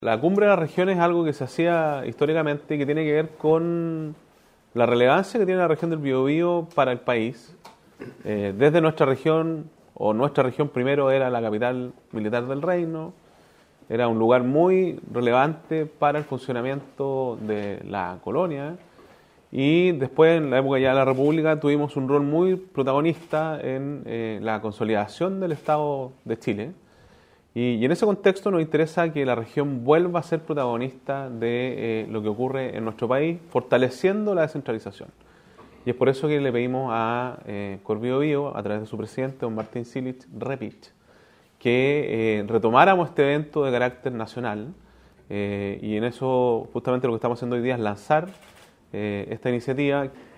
La cumbre de la región es algo que se hacía históricamente y que tiene que ver con la relevancia que tiene la región del Biobío para el país. Desde nuestra región, o nuestra región primero era la capital militar del reino, era un lugar muy relevante para el funcionamiento de la colonia y después en la época ya de la República tuvimos un rol muy protagonista en la consolidación del Estado de Chile. Y en ese contexto nos interesa que la región vuelva a ser protagonista de lo que ocurre en nuestro país, fortaleciendo la descentralización. Y es por eso que le pedimos a Corbiobío, a través de su presidente, don Martín Silich Repich, que retomáramos este evento de carácter nacional. Y en eso justamente lo que estamos haciendo hoy día es lanzar esta iniciativa